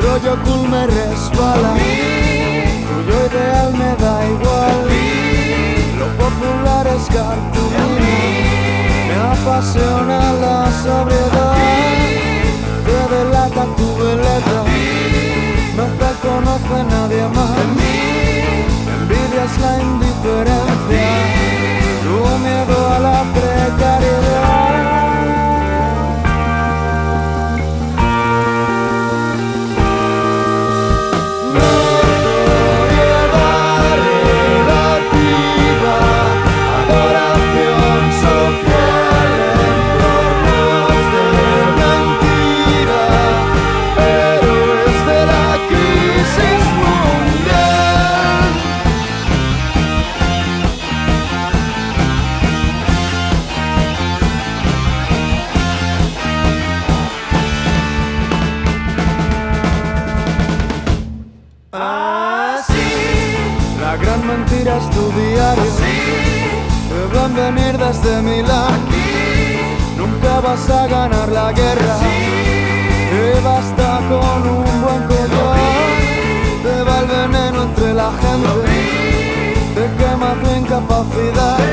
rollo cool me resbala, tuyo ideal me da igual, lo popular es cartulina, me apasiona la sobriedad, te delata tu veleta, no te conoce nadie más, envidias la indiferencia, tu miedo a la precariedad. La gran mentira es tu diario, te van a venir desde Milán. Nunca vas a ganar la guerra, te basta con un buen collar. Te va el veneno entre la gente, te quema tu incapacidad.